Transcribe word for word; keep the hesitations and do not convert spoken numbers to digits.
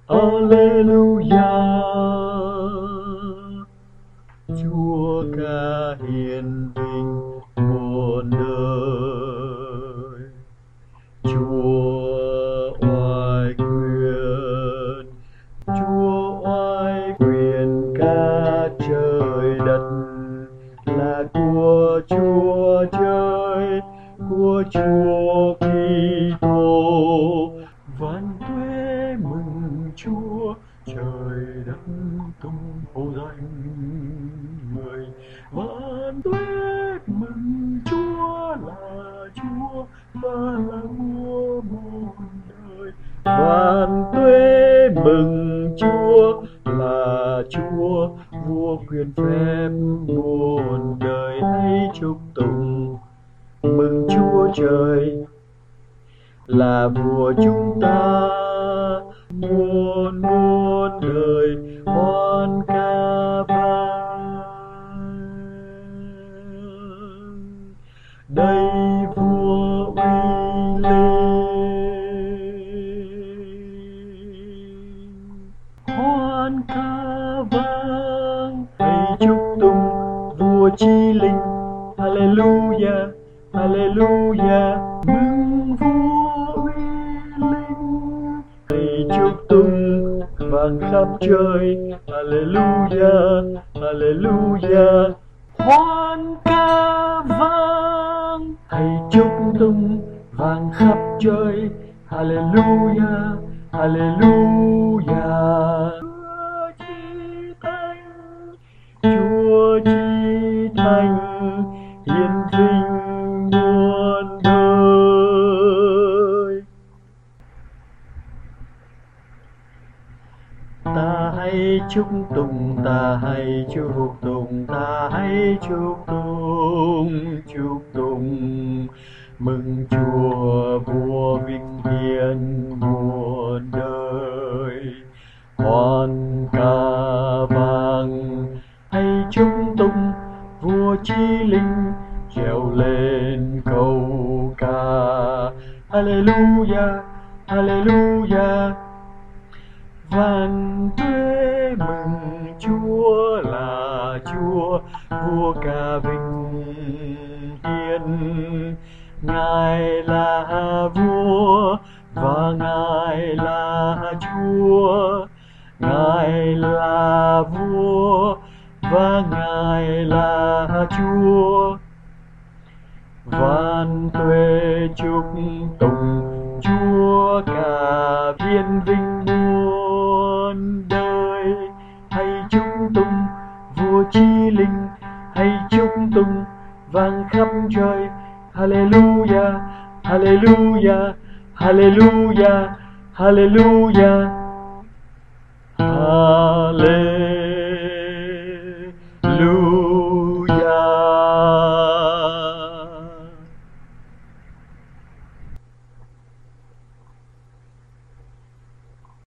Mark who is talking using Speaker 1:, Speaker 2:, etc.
Speaker 1: Alleluia. Chúa ca hiền vinh muôn đời. Chúa oai quyền, Chúa oai quyền cả trời đất là của Chúa trời, của Chúa Kitô. Vạn tuế mừng Chúa, trời đất tung hô danh người. Vạn tuế mừng Chúa là Chúa và là vua muôn đời. Vạn tuế mừng Chúa là Chúa, vua quyền phép muôn đời. Hãy chúc tụng mừng Chúa trời là vua chúng ta muôn muôn đời. Hoan ca vang đây vua uy linh. Hoan ca vang hãy chúc tụng vua chi linh. Alleluia, Alleluia, mừng vua uy linh. Hãy chúc tụng vang khắp trời. Alleluia, Alleluia, hoan ca vang hãy chúc tụng vang khắp trời. Alleluia, Alleluia. Chúa chi thánh, Chúa chi thánh, hiền vinh muôn đời. Ta hãy chúc tụng, ta hãy chúc tụng, ta hãy chúc tụng, chúc tụng mừng Chúa vua vinh hiển muôn đời. Hoan ca vang hãy chúc tụng vua chi linh, trèo lên câu ca. Alleluia, Alleluia, vạn tuế mừng Chúa là Chúa, vua ca vinh hiển. Ngài là vua và Ngài là Chúa, Ngài là vua và Ngài là Chúa. Vạn tuế chúc tụng Chúa ca hiền vinh muôn đời. Hãy chúc tụng vua chi linh, hãy chúc tụng vang khắp trời. Alleluia, Alleluia, Alleluia, Alleluia.